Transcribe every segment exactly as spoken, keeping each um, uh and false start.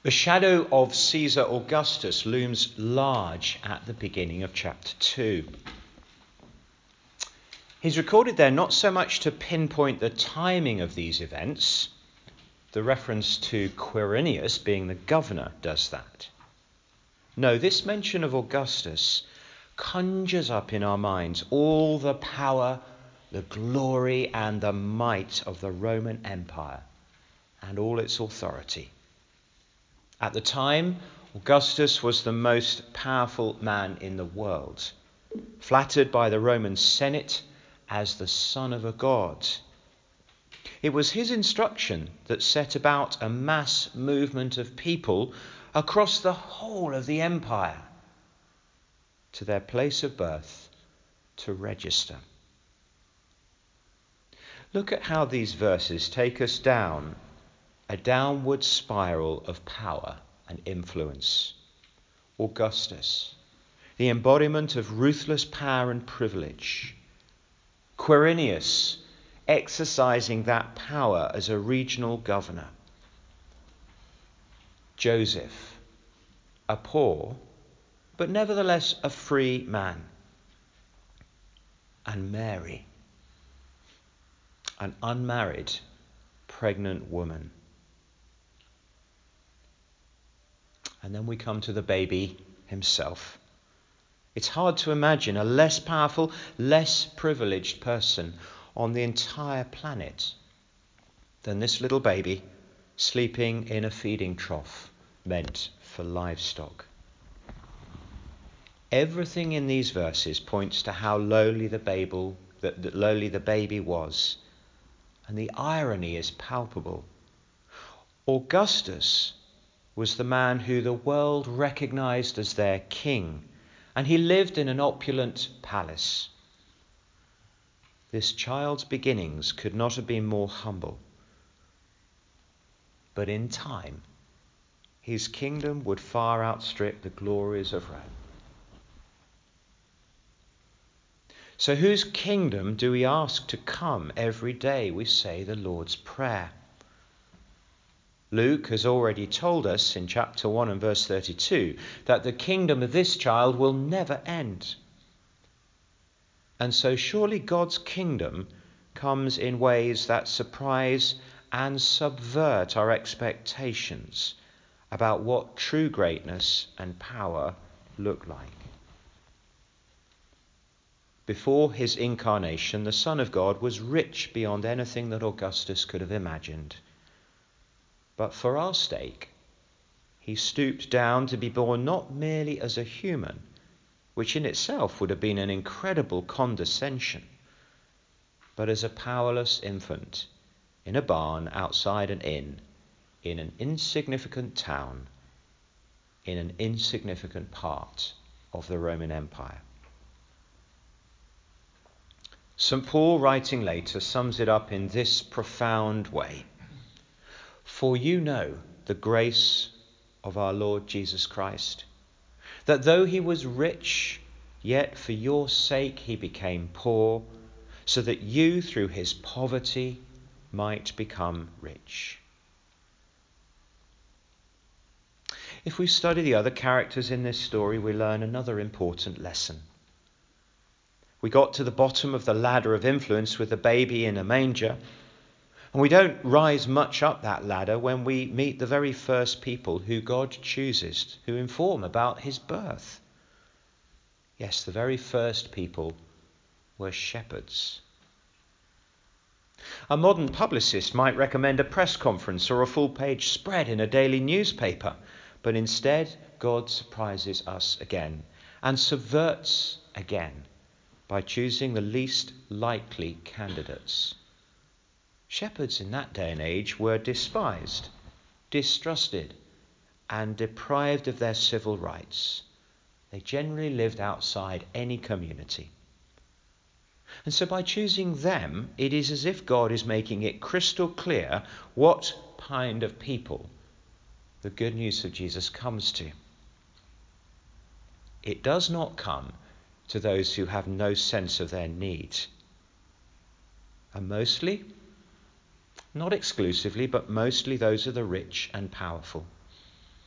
The shadow of Caesar Augustus looms large at the beginning of chapter two. He's recorded there not so much to pinpoint the timing of these events. The reference to Quirinius being the governor does that. No, this mention of Augustus conjures up in our minds all the power, the glory, and the might of the Roman Empire and all its authority. At the time, Augustus was the most powerful man in the world, flattered by the Roman Senate as the son of a god. It was his instruction that set about a mass movement of people across the whole of the empire to their place of birth to register. Look at how these verses take us down a downward spiral of power and influence. Augustus, the embodiment of ruthless power and privilege. Quirinius, exercising that power as a regional governor. Joseph, a poor, but nevertheless a free man. And Mary, an unmarried, pregnant woman. And then we come to the baby himself. It's hard to imagine a less powerful, less privileged person on the entire planet than this little baby sleeping in a feeding trough meant for livestock. Everything in these verses points to how lowly the baby, that, that lowly the baby was, and the irony is palpable. Augustus was the man who the world recognized as their king, and he lived in an opulent palace. This child's beginnings could not have been more humble. But in time, his kingdom would far outstrip the glories of Rome. So whose kingdom do we ask to come every day we say the Lord's Prayer? Luke has already told us in chapter one and verse thirty-two that the kingdom of this child will never end. And so surely God's kingdom comes in ways that surprise and subvert our expectations about what true greatness and power look like. Before his incarnation, the Son of God was rich beyond anything that Augustus could have imagined. But for our sake, he stooped down to be born not merely as a human, which in itself would have been an incredible condescension, but as a powerless infant in a barn outside an inn, in an insignificant town, in an insignificant part of the Roman Empire. Saint Paul, writing later, sums it up in this profound way. For you know the grace of our Lord Jesus Christ, that though he was rich, yet for your sake he became poor, so that you through his poverty might become rich. If we study the other characters in this story, we learn another important lesson. We got to the bottom of the ladder of influence with the baby in a manger, and we don't rise much up that ladder when we meet the very first people who God chooses to inform about his birth. Yes, the very first people were shepherds. A modern publicist might recommend a press conference or a full-page spread in a daily newspaper, but instead God surprises us again and subverts again by choosing the least likely candidates. Shepherds in that day and age were despised, distrusted, and deprived of their civil rights. They generally lived outside any community. And so by choosing them, it is as if God is making it crystal clear what kind of people the good news of Jesus comes to. It does not come to those who have no sense of their need. And mostly, not exclusively, but mostly those are the rich and powerful.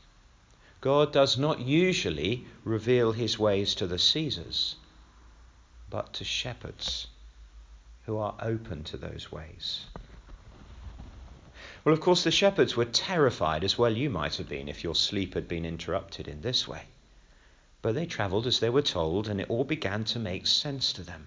God does not usually reveal his ways to the Caesars, but to shepherds who are open to those ways. Well, of course, the shepherds were terrified, as well you might have been if your sleep had been interrupted in this way. But they travelled as they were told, and it all began to make sense to them.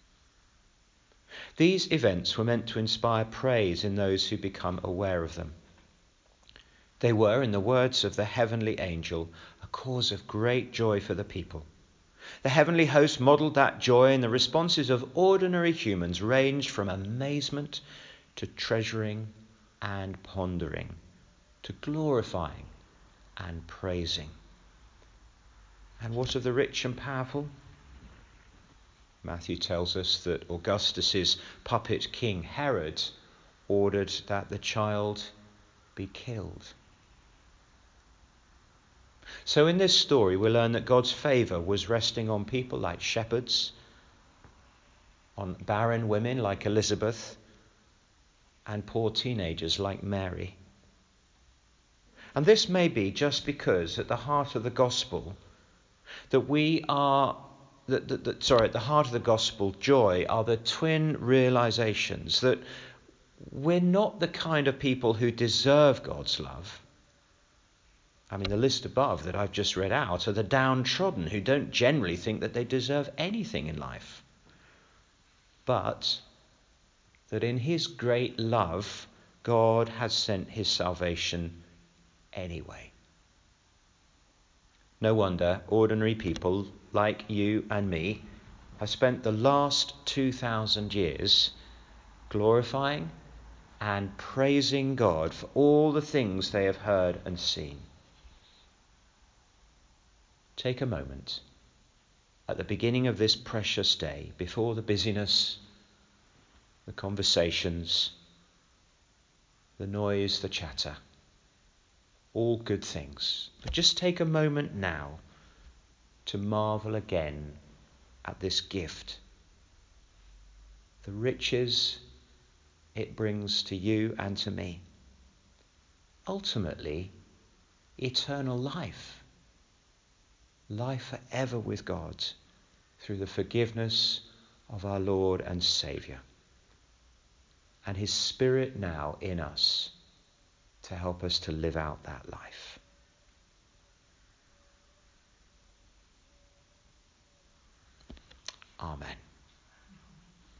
These events were meant to inspire praise in those who become aware of them. They were, in the words of the heavenly angel, a cause of great joy for the people. The heavenly host modelled that joy, and the responses of ordinary humans ranged from amazement to treasuring and pondering, to glorifying and praising. And what of the rich and powerful? Matthew tells us that Augustus's puppet king Herod ordered that the child be killed. So in this story we learn that God's favour was resting on people like shepherds, on barren women like Elizabeth, and poor teenagers like Mary. And this may be just because at the heart of the gospel that we are, that, that, that, sorry, at the heart of the gospel joy are the twin realizations that we're not the kind of people who deserve God's love. I mean, the list above that I've just read out are the downtrodden who don't generally think that they deserve anything in life. But that in his great love, God has sent his salvation anyway. No wonder ordinary people like you and me have spent the last two thousand years glorifying and praising God for all the things they have heard and seen. Take a moment at the beginning of this precious day, before the busyness, the conversations, the noise, the chatter, all good things. But just take a moment now to marvel again at this gift, the riches it brings to you and to me. Ultimately, eternal life. Life forever with God through the forgiveness of our Lord and Saviour. And his Spirit now in us to help us to live out that life. Amen.